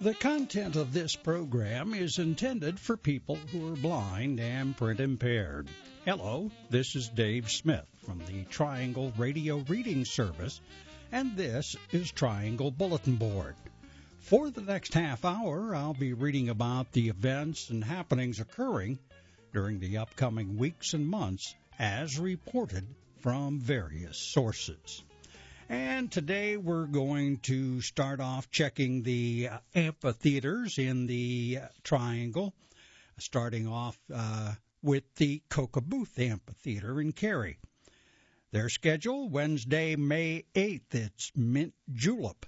The content of this program is intended for people who are blind and print impaired. Hello, this is Dave Smith from the Triangle Radio Reading Service, and this is Triangle Bulletin Board. For the next half hour, I'll be reading about the events and happenings occurring during the upcoming weeks and months as reported from various sources. And today we're going to start off checking the amphitheaters in the Triangle, starting off with the Coca-Booth Amphitheater in Cary. Their schedule, Wednesday, May 8th, it's Mint Julep,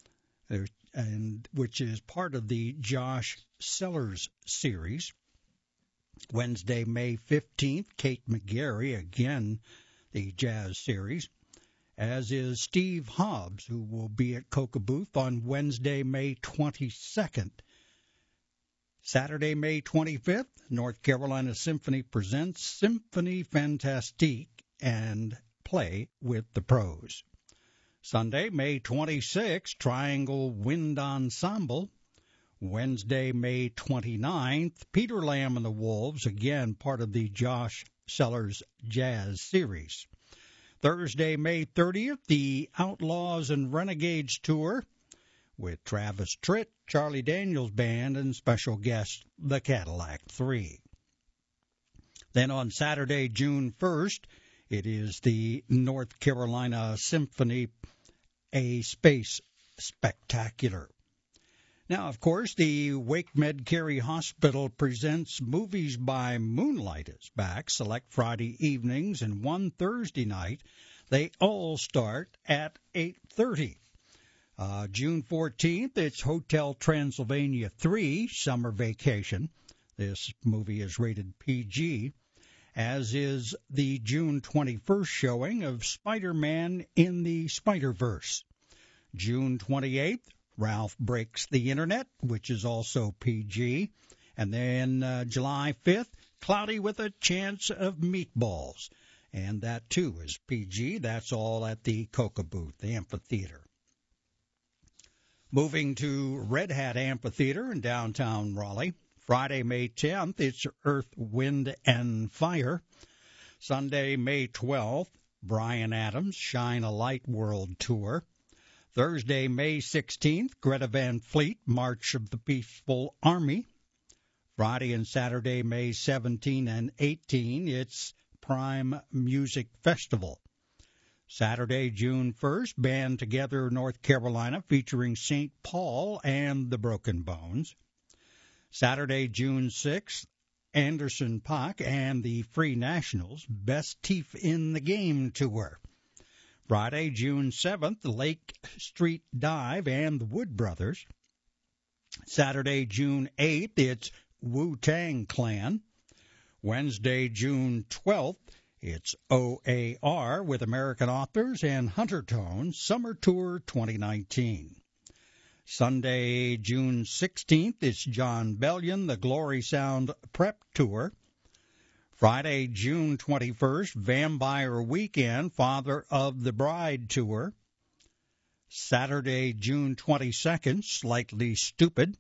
which is part of the Josh Sellers series. Wednesday, May 15th, Kate McGarry, again, the jazz series, as is Steve Hobbs, who will be at Coca-Booth on Wednesday, May 22nd. Saturday, May 25th, North Carolina Symphony presents Symphonie Fantastique and Play with the Pros. Sunday, May 26th, Triangle Wind Ensemble. Wednesday, May 29th, Peter Lamb and the Wolves, again part of the Josh Sellers Jazz series. Thursday, May 30th, the Outlaws and Renegades Tour with Travis Tritt, Charlie Daniels Band, and special guest, the Cadillac 3. Then on Saturday, June 1st, it is the North Carolina Symphony, a Space Spectacular. Now, of course, the WakeMed Cary Hospital presents Movies by Moonlight is back, select Friday evenings and one Thursday night. They all start at 8:30. June 14th, it's Hotel Transylvania 3, Summer Vacation. This movie is rated PG, as is the June 21st showing of Spider-Man in the Spider-Verse. June 28th, Ralph Breaks the Internet, which is also PG. And then July 5th, Cloudy with a Chance of Meatballs. And that, too, is PG. That's all at the Coca-Booth Amphitheater. Moving to Red Hat Amphitheater in downtown Raleigh. Friday, May 10th, it's Earth, Wind, and Fire. Sunday, May 12th, Bryan Adams' Shine a Light World Tour. Thursday, May 16th, Greta Van Fleet, March of the Peaceful Army. Friday and Saturday, May 17 and 18, it's Prime Music Festival. Saturday, June 1st, Band Together North Carolina featuring St. Paul and the Broken Bones. Saturday, June 6th, Anderson .Paak and the Free Nationals, Best Teeth in the Game Tour. Friday, June 7th, Lake Street Dive and the Wood Brothers. Saturday, June 8th, it's Wu-Tang Clan. Wednesday, June 12th, it's OAR with American Authors and Huntertone Summer Tour 2019. Sunday, June 16th, it's John Bellion, the Glory Sound Prep Tour. Friday, June 21st, Vampire Weekend, Father of the Bride Tour. Saturday, June 22nd, Slightly Stupid.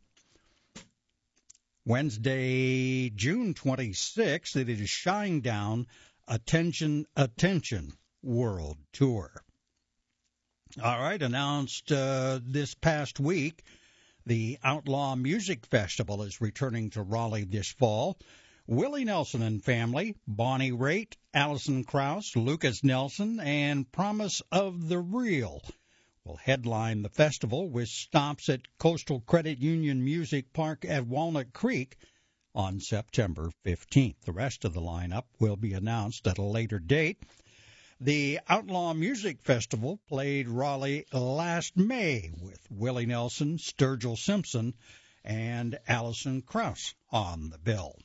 Wednesday, June 26th, it is Shinedown, Attention, Attention World Tour. All right, announced this past week, the Outlaw Music Festival is returning to Raleigh this fall. Willie Nelson and Family, Bonnie Raitt, Alison Krauss, Lucas Nelson, and Promise of the Real will headline the festival with stops at Coastal Credit Union Music Park at Walnut Creek on September 15th. The rest of the lineup will be announced at a later date. The Outlaw Music Festival played Raleigh last May with Willie Nelson, Sturgill Simpson, and Alison Krauss on the bill.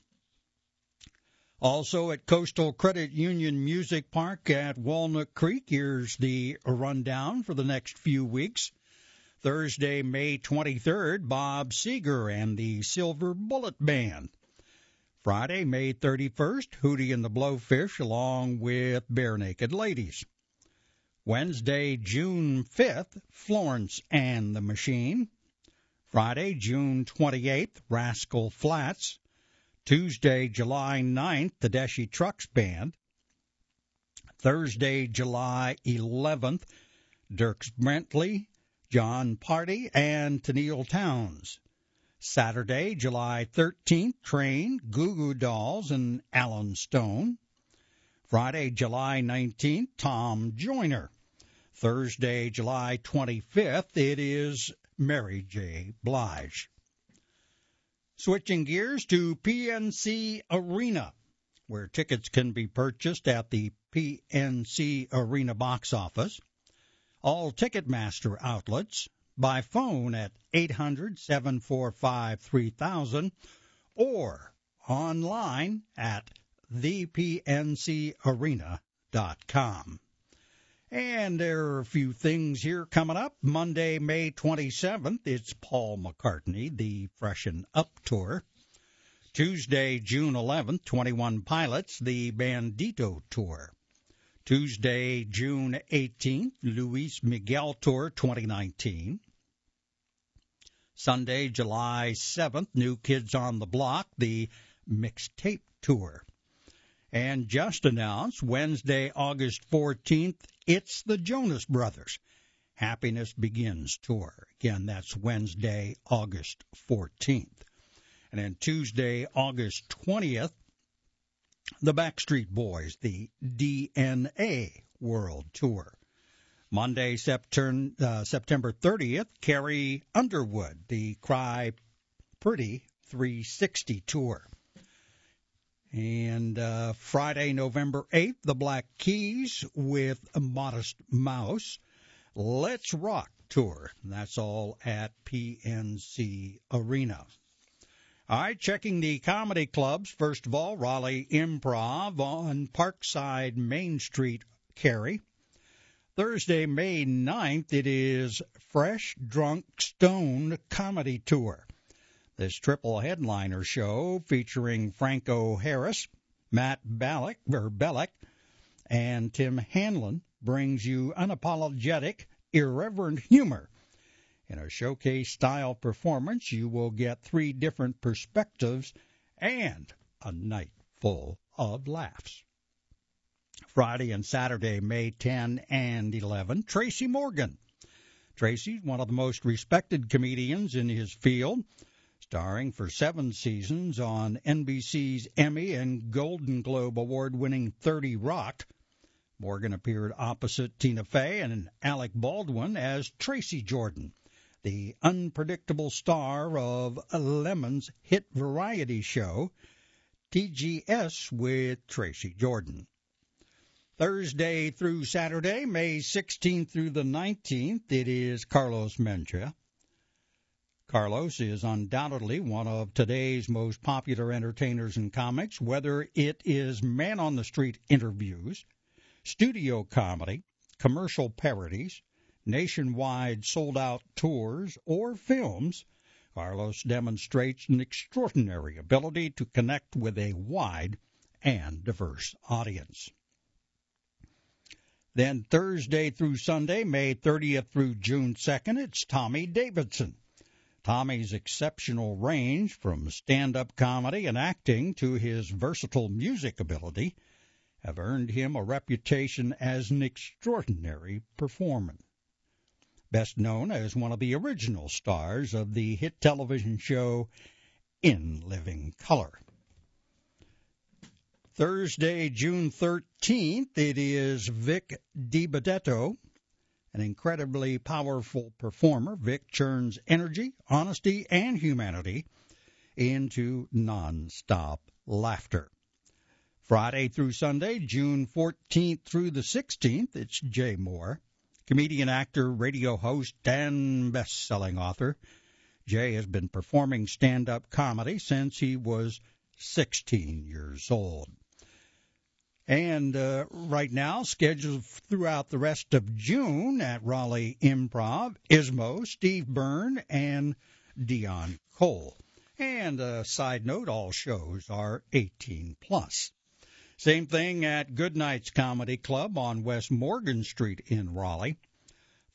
Also at Coastal Credit Union Music Park at Walnut Creek, here's the rundown for the next few weeks. Thursday, May 23rd, Bob Seger and the Silver Bullet Band. Friday, May 31st, Hootie and the Blowfish along with Bare Naked Ladies. Wednesday, June 5th, Florence and the Machine. Friday, June 28th, Rascal Flatts. Tuesday, July 9th, Tedeschi Trucks Band. Thursday, July 11th, Dierks Bentley, John Party, and Tennille Townes. Saturday, July 13th, Train, Goo Goo Dolls, and Alan Stone. Friday, July 19th, Tom Joyner. Thursday, July 25th, it is Mary J. Blige. Switching gears to PNC Arena, where tickets can be purchased at the PNC Arena box office, all Ticketmaster outlets, by phone at 800-745-3000, or online at thepncarena.com. And there are a few things here coming up. Monday, May 27th, it's Paul McCartney, the Freshen Up Tour. Tuesday, June 11th, 21 Pilots, the Bandito Tour. Tuesday, June 18th, Luis Miguel Tour 2019. Sunday, July 7th, New Kids on the Block, the Mixtape Tour. And just announced, Wednesday, August 14th, it's the Jonas Brothers Happiness Begins Tour. Again, that's Wednesday, August 14th. And then Tuesday, August 20th, the Backstreet Boys, the DNA World Tour. Monday, September 30th, Carrie Underwood, the Cry Pretty 360 Tour. And Friday, November 8th, the Black Keys with Modest Mouse, Let's Rock Tour. That's all at PNC Arena. All right, checking the comedy clubs. First of all, Raleigh Improv on Parkside Main Street, Cary. Thursday, May 9th, it is Fresh Drunk Stoned Comedy Tour. This triple headliner show featuring Franco Harris, Matt Bellick, and Tim Hanlon brings you unapologetic, irreverent humor. In a showcase-style performance, you will get 3 different perspectives and a night full of laughs. Friday and Saturday, May 10 and 11, Tracy Morgan. Tracy's one of the most respected comedians in his field, starring for 7 seasons on NBC's Emmy and Golden Globe award-winning 30 Rock. Morgan appeared opposite Tina Fey and Alec Baldwin as Tracy Jordan, the unpredictable star of Lemon's hit variety show, TGS with Tracy Jordan. Thursday through Saturday, May 16th through the 19th, it is Carlos Mencia. Carlos is undoubtedly one of today's most popular entertainers in comics, whether it is man-on-the-street interviews, studio comedy, commercial parodies, nationwide sold-out tours, or films. Carlos demonstrates an extraordinary ability to connect with a wide and diverse audience. Then Thursday through Sunday, May 30th through June 2nd, it's Tommy Davidson. Tommy's exceptional range from stand-up comedy and acting to his versatile music ability have earned him a reputation as an extraordinary performer. Best known as one of the original stars of the hit television show In Living Color. Thursday, June 13th, it is Vic DiBenedetto. An incredibly powerful performer, Vic churns energy, honesty, and humanity into nonstop laughter. Friday through Sunday, June 14th through the 16th, it's Jay Moore. Comedian, actor, radio host, and best-selling author. Jay has been performing stand-up comedy since he was 16 years old. And right now, scheduled throughout the rest of June at Raleigh Improv, Ismo, Steve Byrne, and Dion Cole. And a side note, all shows are 18 plus. Same thing at Goodnight's Comedy Club on West Morgan Street in Raleigh.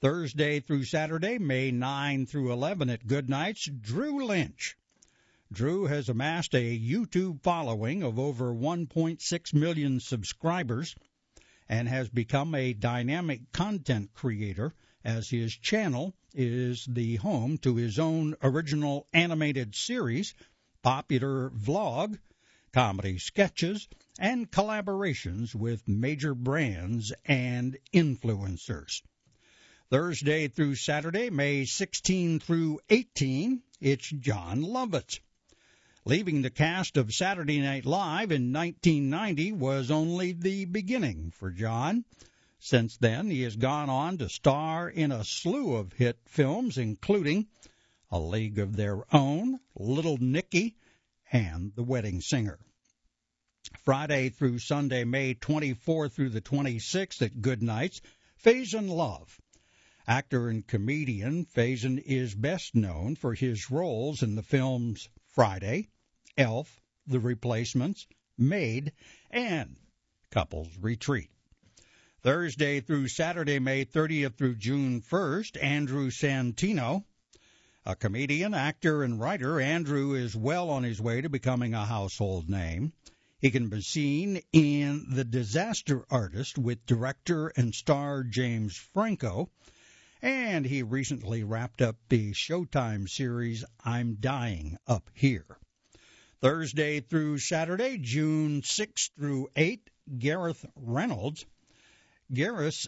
Thursday through Saturday, May 9 through 11 at Goodnights, Drew Lynch. Drew has amassed a YouTube following of over 1.6 million subscribers and has become a dynamic content creator, as his channel is the home to his own original animated series, popular vlog, comedy sketches, and collaborations with major brands and influencers. Thursday through Saturday, May 16 through 18, it's Jon Lovitz. Leaving the cast of Saturday Night Live in 1990 was only the beginning for Jon. Since then, he has gone on to star in a slew of hit films, including A League of Their Own, Little Nicky, and The Wedding Singer. Friday through Sunday, May 24 through the 26th at Goodnights, Faizon Love. Actor and comedian, Faizon is best known for his roles in the films Friday, Elf, The Replacements, Maid, and Couples Retreat. Thursday through Saturday, May 30th through June 1st, Andrew Santino. A comedian, actor, and writer, Andrew is well on his way to becoming a household name. He can be seen in The Disaster Artist with director and star James Franco, and he recently wrapped up the Showtime series I'm Dying Up Here. Thursday through Saturday, June 6th through 8th, Gareth Reynolds. Gareth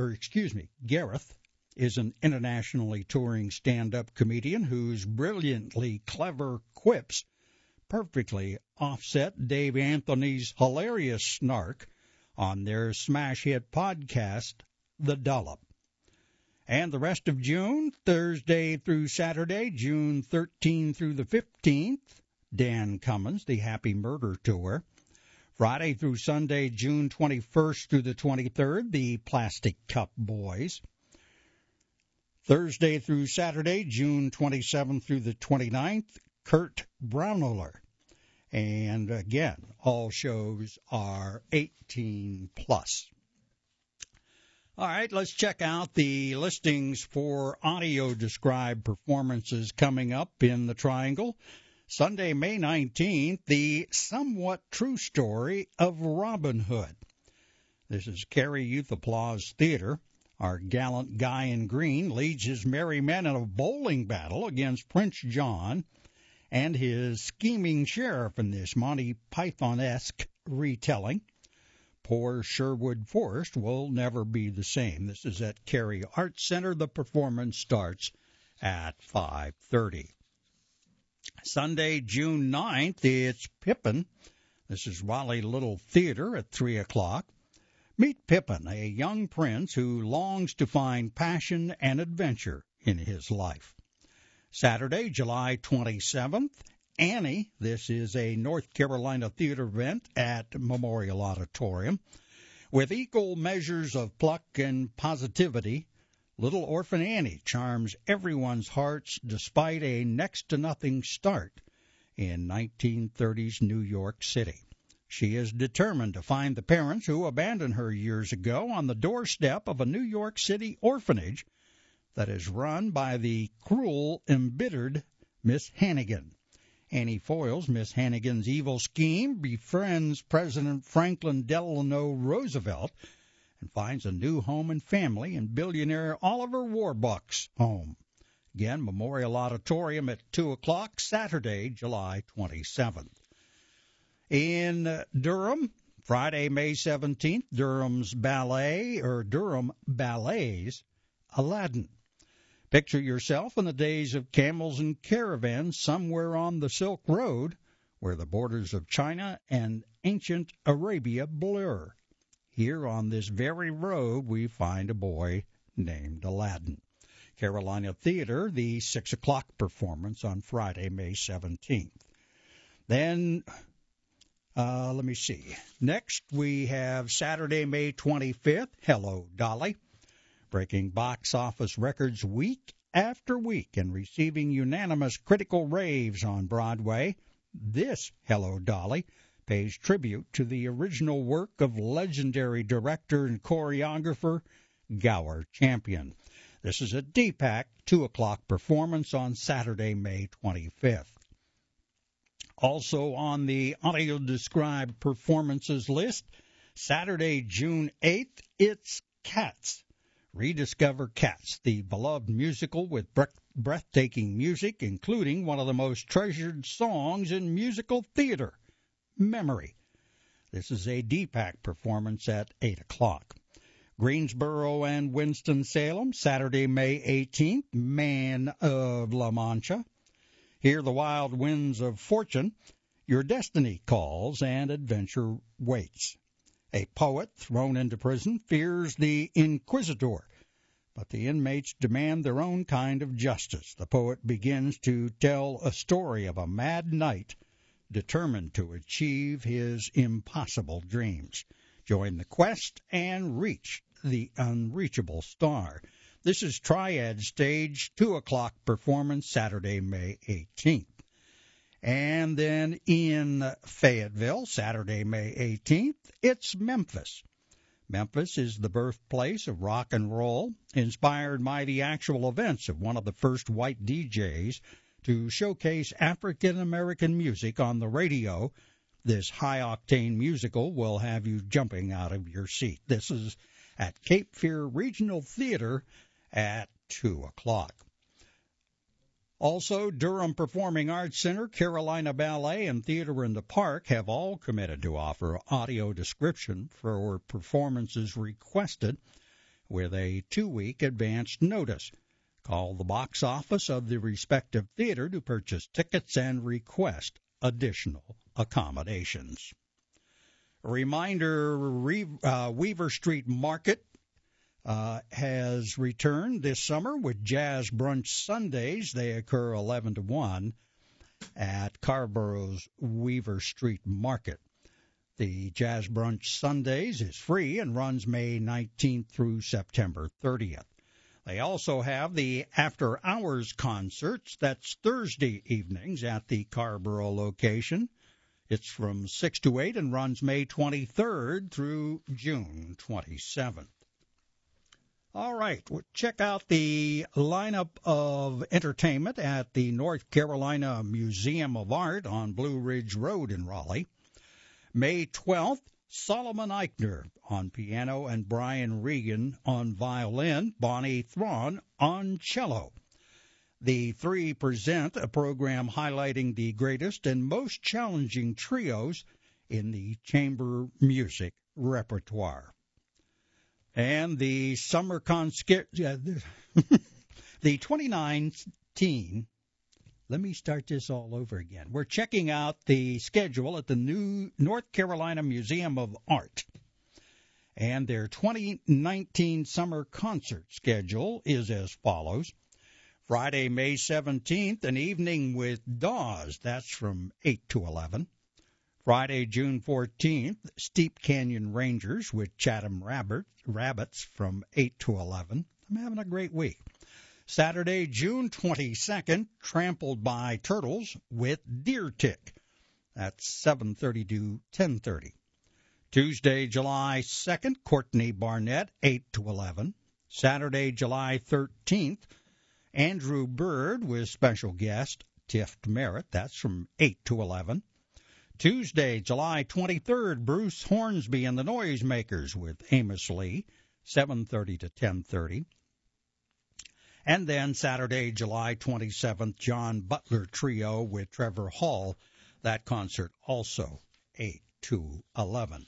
is an internationally touring stand-up comedian whose brilliantly clever quips perfectly offset Dave Anthony's hilarious snark on their smash hit podcast, The Dollop. And the rest of June, Thursday through Saturday, June 13 through the 15th, Dan Cummins, The Happy Murder Tour. Friday through Sunday, June 21st through the 23rd, The Plastic Cup Boys. Thursday through Saturday, June 27th through the 29th, Kurt Braunohler. And again, all shows are 18 plus. All right, let's check out the listings for audio-described performances coming up in the Triangle. Sunday, May 19th, the somewhat true story of Robin Hood. This is Cary Youth Applause Theater. Our gallant Guy in Green leads his merry men in a bowling battle against Prince John and his scheming sheriff in this Monty Python-esque retelling. Poor Sherwood Forest will never be the same. This is at Cary Arts Center. The performance starts at 5:30. Sunday, June 9th, it's Pippin. This is Raleigh Little Theater at 3 o'clock. Meet Pippin, a young prince who longs to find passion and adventure in his life. Saturday, July 27th, Annie. This is a North Carolina theater event at Memorial Auditorium. With equal measures of pluck and positivity, Little Orphan Annie charms everyone's hearts despite a next-to-nothing start in 1930s New York City. She is determined to find the parents who abandoned her years ago on the doorstep of a New York City orphanage that is run by the cruel, embittered Miss Hannigan. Annie foils Miss Hannigan's evil scheme, befriends President Franklin Delano Roosevelt, and finds a new home and family in billionaire Oliver Warbucks' home. Again, Memorial Auditorium at 2 o'clock, Saturday, July 27th. In Durham, Friday, May 17th, Durham Ballet's Aladdin. Picture yourself in the days of camels and caravans somewhere on the Silk Road, where the borders of China and ancient Arabia blur. Here on this very road, we find a boy named Aladdin. Carolina Theater, the 6 o'clock performance on Friday, May 17th. Then, let me see. Next, we have Saturday, May 25th, Hello, Dolly. Breaking box office records week after week and receiving unanimous critical raves on Broadway, this Hello, Dolly pays tribute to the original work of legendary director and choreographer Gower Champion. This is a D-PAC 2 o'clock performance on Saturday, May 25th. Also on the audio-described performances list, Saturday, June 8th, it's Cats. Rediscover Cats, the beloved musical with breathtaking music, including one of the most treasured songs in musical theater, Memory. This is a D-PAC performance at 8 o'clock. Greensboro and Winston-Salem, Saturday, May 18th, Man of La Mancha. Hear the wild winds of fortune. Your destiny calls and adventure waits. A poet thrown into prison fears the inquisitor, but the inmates demand their own kind of justice. The poet begins to tell a story of a mad knight determined to achieve his impossible dreams. Join the quest and reach the unreachable star. This is Triad Stage 2 o'clock performance, Saturday, May 18th. And then in Fayetteville, Saturday, May 18th, it's Memphis. Memphis is the birthplace of rock and roll, inspired by the actual events of one of the first white DJs to showcase African-American music on the radio. This high-octane musical will have you jumping out of your seat. This is at Cape Fear Regional Theater at 2 o'clock. Also, Durham Performing Arts Center, Carolina Ballet, and Theater in the Park have all committed to offer audio description for performances requested with a 2-week advance notice. Call the box office of the respective theater to purchase tickets and request additional accommodations. A reminder, Weaver Street Market has returned this summer with Jazz Brunch Sundays. They occur 11 to 1 at Carborough's Weaver Street Market. The Jazz Brunch Sundays is free and runs May 19th through September 30th. They also have the After Hours concerts. That's Thursday evenings at the Carborough location. It's from 6 to 8 and runs May 23rd through June 27th. All right, we'll check out the lineup of entertainment at the North Carolina Museum of Art on Blue Ridge Road in Raleigh. May 12th, Solomon Eichner on piano and Brian Regan on violin, Bonnie Thrawn on cello. The three present a program highlighting the greatest and most challenging trios in the chamber music repertoire. And the summer the 2019, let me start this all over again. We're checking out the schedule at the new North Carolina Museum of Art. And their 2019 summer concert schedule is as follows. Friday, May 17th, an evening with Dawes. That's from 8 to 11. Friday, June 14th, Steep Canyon Rangers with Chatham Rabbits from 8 to 11. I'm having a great week. Saturday, June 22nd, Trampled by Turtles with Deer Tick. That's 7:30 to 10:30. Tuesday, July 2nd, Courtney Barnett, 8 to 11. Saturday, July 13th, Andrew Bird with special guest Tiff Merritt. That's from 8 to 11. Tuesday, July 23rd, Bruce Hornsby and the Noisemakers with Amos Lee, 7:30 to 10:30. And then Saturday, July 27th, John Butler Trio with Trevor Hall. That concert also 8 to 11.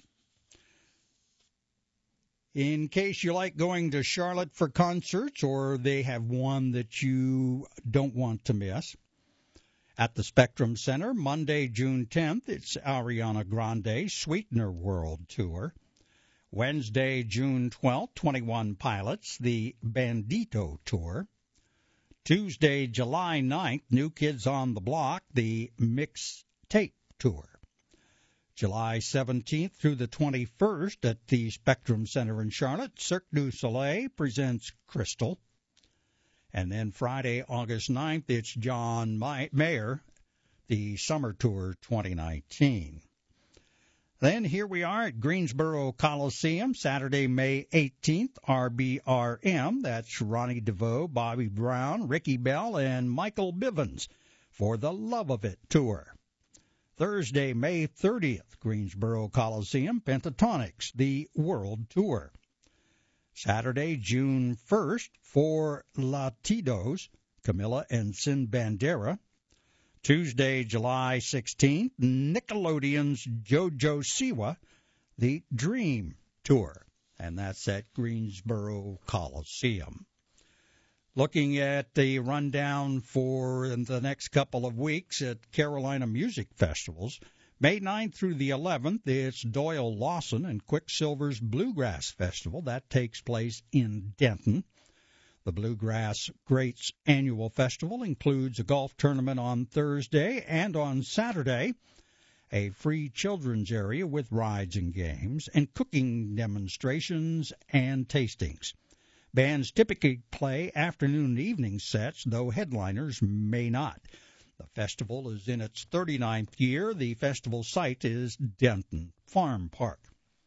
In case you like going to Charlotte for concerts or they have one that you don't want to miss, at the Spectrum Center, Monday, June 10th, it's Ariana Grande Sweetener World Tour. Wednesday, June 12th, 21 Pilots, the Bandito Tour. Tuesday, July 9th, New Kids on the Block, the Mixtape Tour. July 17th through the 21st at the Spectrum Center in Charlotte, Cirque du Soleil presents Crystal. And then Friday, August 9th, it's John Mayer, the Summer Tour 2019. Then here we are at Greensboro Coliseum, Saturday, May 18th, RBRM. That's Ronnie DeVoe, Bobby Brown, Ricky Bell, and Michael Bivens for the Love of It Tour. Thursday, May 30th, Greensboro Coliseum, Pentatonix, the World Tour. Saturday, June 1st, for Latidos, Camila and Sin Bandera. Tuesday, July 16th, Nickelodeon's JoJo Siwa, the Dream Tour, and that's at Greensboro Coliseum. Looking at the rundown for the next couple of weeks at Carolina Music Festivals, May 9th through the 11th, it's Doyle Lawson and Quicksilver's Bluegrass Festival. That takes place in Denton. The Bluegrass Greats Annual Festival includes a golf tournament on Thursday, and on Saturday, a free children's area with rides and games, and cooking demonstrations and tastings. Bands typically play afternoon and evening sets, though headliners may not. The festival is in its 39th year. The festival site is Denton Farm Park.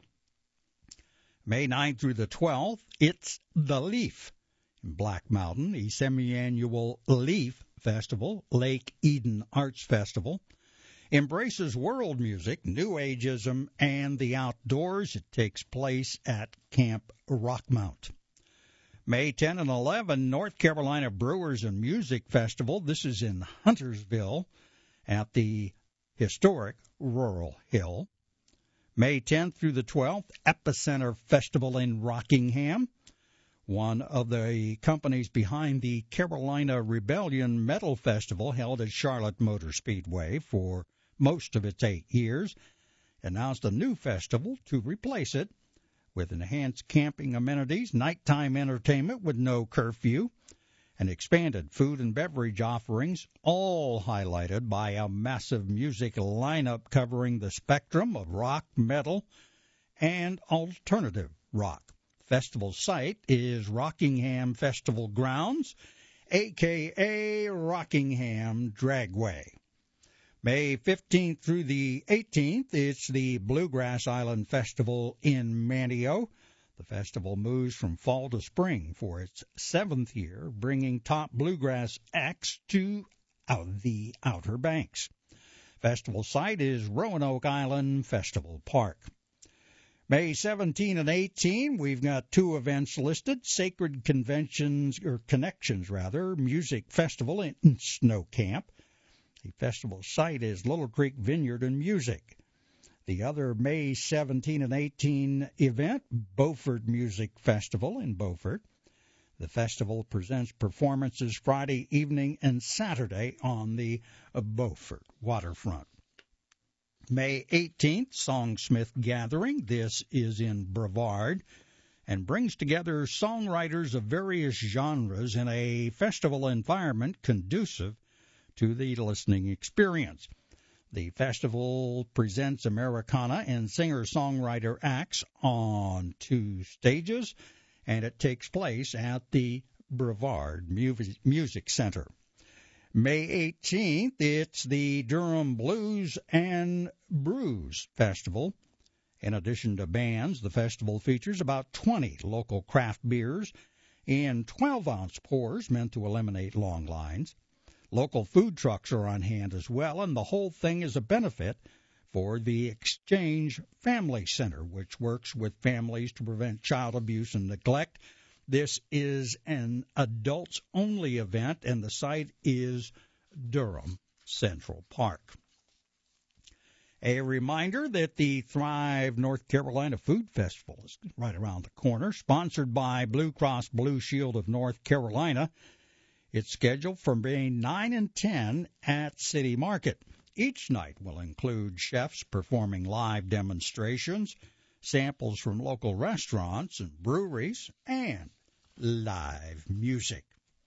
May 9th through the 12th, it's The Leaf in Black Mountain, the semi-annual Leaf Festival, Lake Eden Arts Festival. Embraces world music, New Ageism, and the outdoors. It takes place at Camp Rockmount. May 10 and 11, North Carolina Brewers and Music Festival. This is in Huntersville at the historic Rural Hill. May 10th through the 12th, Epicenter Festival in Rockingham. One of the companies behind the Carolina Rebellion Metal Festival, held at Charlotte Motor Speedway for most of its 8 years, announced a new festival to replace it with enhanced camping amenities, nighttime entertainment with no curfew, and expanded food and beverage offerings, all highlighted by a massive music lineup covering the spectrum of rock, metal, and alternative rock. Festival site is Rockingham Festival Grounds, a.k.a. Rockingham Dragway. May 15th through the 18th, it's the Bluegrass Island Festival in Manteo. The festival moves from fall to spring for its 7th year, bringing top bluegrass acts to the Outer Banks. Festival site is Roanoke Island Festival Park. May 17 and 18, we've got 2 events listed. Sacred Connections Music Festival in Snow Camp. The festival site is Little Creek Vineyard and Music. The other May 17 and 18 event, Beaufort Music Festival in Beaufort. The festival presents performances Friday evening and Saturday on the Beaufort waterfront. May 18th, Songsmith Gathering. This is in Brevard and brings together songwriters of various genres in a festival environment conducive to the listening experience. The festival presents Americana and singer-songwriter acts on 2 stages, and it takes place at the Brevard Music Center. May 18th, it's the Durham Blues and Brews Festival. In addition to bands, the festival features about 20 local craft beers in 12-ounce pours meant to eliminate long lines. Local food trucks are on hand as well, and the whole thing is a benefit for the Exchange Family Center, which works with families to prevent child abuse and neglect. This is an adults-only event, and the site is Durham Central Park. A reminder that the Thrive North Carolina Food Festival is right around the corner, sponsored by Blue Cross Blue Shield of North Carolina. It's scheduled for May 9 and 10 at City Market. Each night will include chefs performing live demonstrations, samples from local restaurants and breweries, and live music.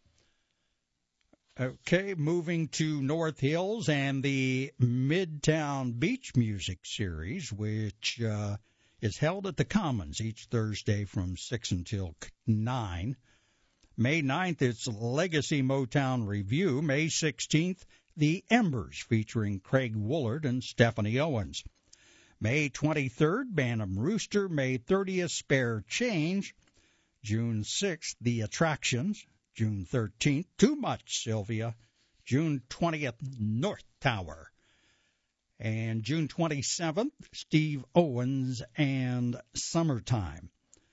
Okay, moving to North Hills and the Midtown Beach Music Series, which is held at the Commons each Thursday from 6 until 9. May 9th, it's Legacy Motown Review. May 16th, The Embers, featuring Craig Woolard and Stephanie Owens. May 23rd, Bantam Rooster. May 30th, Spare Change. June 6th, The Attractions. June 13th, Too Much, Sylvia. June 20th, North Tower. And June 27th, Steve Owens and Summertime.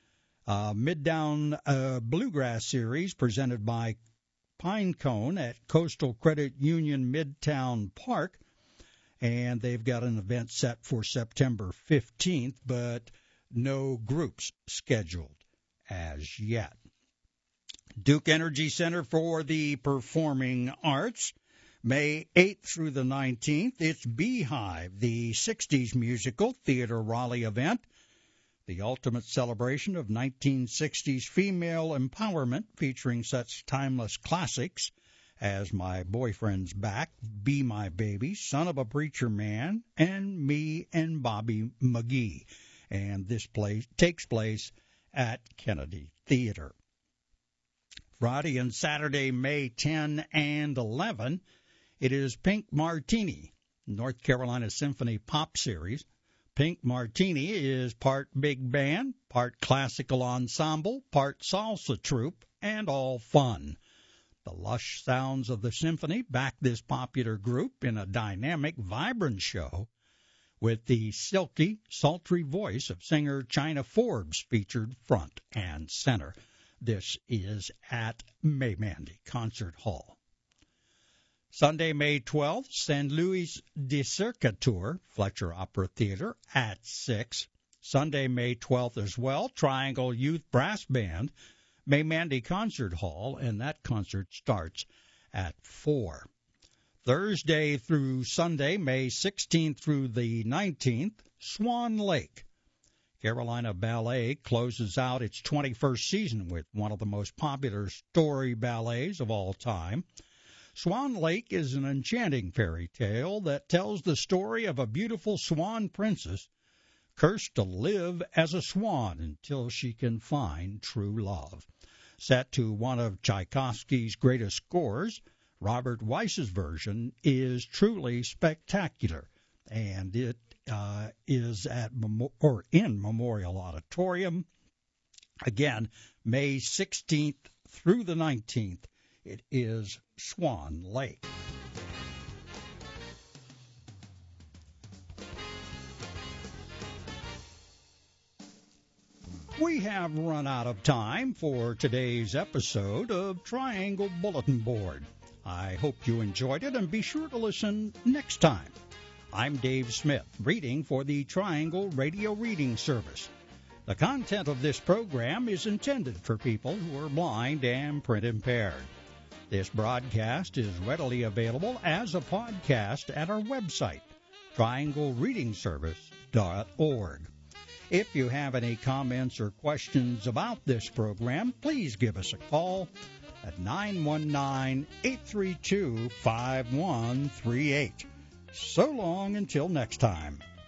Mid-Down Bluegrass Series presented by Pinecone at Coastal Credit Union Midtown Park. And they've got an event set for September 15th, but no groups scheduled as yet. Duke Energy Center for the Performing Arts, May 8th through the 19th. It's Beehive, the 60s musical theater Raleigh event, the ultimate celebration of 1960s female empowerment, featuring such timeless classics as My Boyfriend's Back, Be My Baby, Son of a Preacher Man, and Me and Bobby McGee. And this takes place at Kennedy Theater. Friday and Saturday, May 10 and 11, it is Pink Martini, North Carolina Symphony Pop Series. Pink Martini is part big band, part classical ensemble, part salsa troupe, and all fun. The lush sounds of the symphony back this popular group in a dynamic, vibrant show with the silky, sultry voice of singer China Forbes featured front and center. This is at May Mandy Concert Hall. Sunday, May 12th, St. Louis Desercateur, Fletcher Opera Theater at 6. Sunday, May 12th as well, Triangle Youth Brass Band, May Mandy Concert Hall, and that concert starts at 4. Thursday through Sunday, May 16th through the 19th, Swan Lake. Carolina Ballet closes out its 21st season with one of the most popular story ballets of all time. Swan Lake is an enchanting fairy tale that tells the story of a beautiful swan princess cursed to live as a swan until she can find true love. Set to one of Tchaikovsky's greatest scores, Robert Weiss's version is truly spectacular, and it is in Memorial Auditorium. Again, May 16th through the 19th. It is Swan Lake. We have run out of time for today's episode of Triangle Bulletin Board. I hope you enjoyed it, and be sure to listen next time. I'm Dave Smith, reading for the Triangle Radio Reading Service. The content of this program is intended for people who are blind and print impaired. This broadcast is readily available as a podcast at our website, trianglereadingservice.org. If you have any comments or questions about this program, please give us a call at 919-832-5138. So long until next time.